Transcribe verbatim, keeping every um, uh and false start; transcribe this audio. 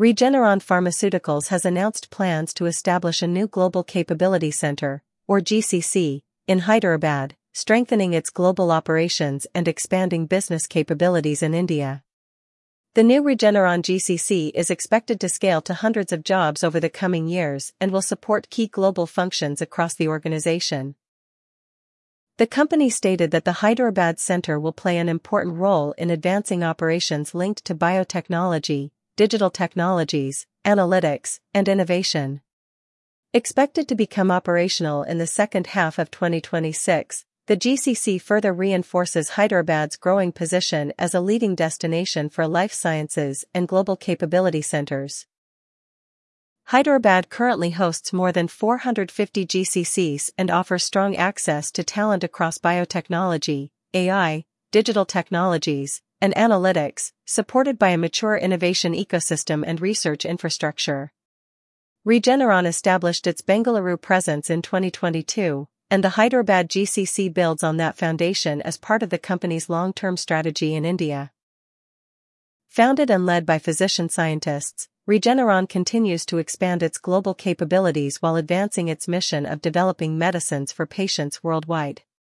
Regeneron Pharmaceuticals has announced plans to establish a new Global Capability Center, or G C C, in Hyderabad, strengthening its global operations and expanding business capabilities in India. The new Regeneron G C C is expected to scale to hundreds of jobs over the coming years and will support key global functions across the organization. The company stated that the Hyderabad Center will play an important role in advancing operations linked to biotechnology, digital technologies, analytics, and innovation. Expected to become operational in the second half of twenty twenty-six, the G C C further reinforces Hyderabad's growing position as a leading destination for life sciences and global capability centers. Hyderabad currently hosts more than four hundred fifty G C Cs and offers strong access to talent across biotechnology, A I, digital technologies, and analytics, supported by a mature innovation ecosystem and research infrastructure. Regeneron established its Bengaluru presence in twenty twenty-two, and the Hyderabad G C C builds on that foundation as part of the company's long-term strategy in India. Founded and led by physician scientists, Regeneron continues to expand its global capabilities while advancing its mission of developing medicines for patients worldwide.